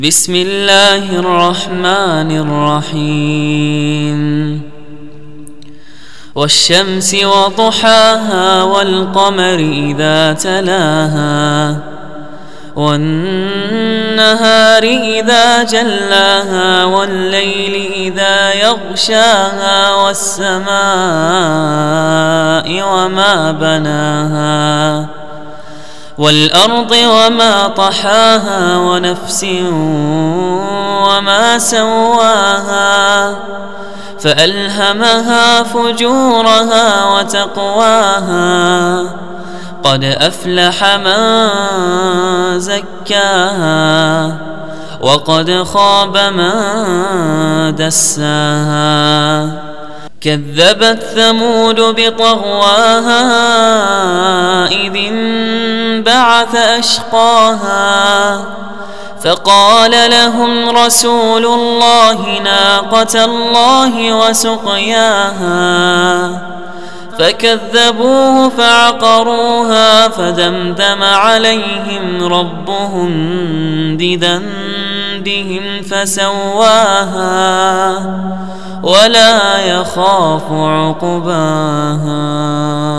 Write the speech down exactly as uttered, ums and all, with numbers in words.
بسم الله الرحمن الرحيم والشمس وضحاها والقمر إذا تلاها والنهار إذا جلاها والليل إذا يغشاها والسماء وما بناها والأرض وما طحاها ونفس وما سواها فألهمها فجورها وتقواها قد أفلح من زكاها وقد خاب من دساها كذبت ثمود بطغواها إذ انبعث أشقاها فقال لهم رسول الله ناقة الله وسقياها فكذبوه فعقروها فدمدم عليهم ربهم بذنبهم فسواها ولا يخاف عقباها.